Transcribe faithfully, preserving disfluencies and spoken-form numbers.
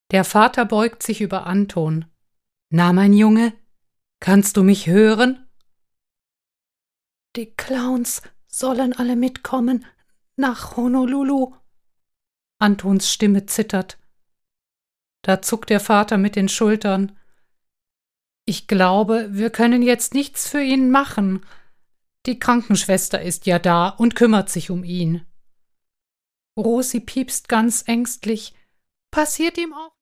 Der Vater beugt sich über Anton. »Na, mein Junge, kannst du mich hören?« »Die Clowns sollen alle mitkommen nach Honolulu.« Antons Stimme zittert. Da zuckt der Vater mit den Schultern. »Ich glaube, wir können jetzt nichts für ihn machen. Die Krankenschwester ist ja da und kümmert sich um ihn.« Rosi piepst ganz ängstlich. »Passiert ihm auch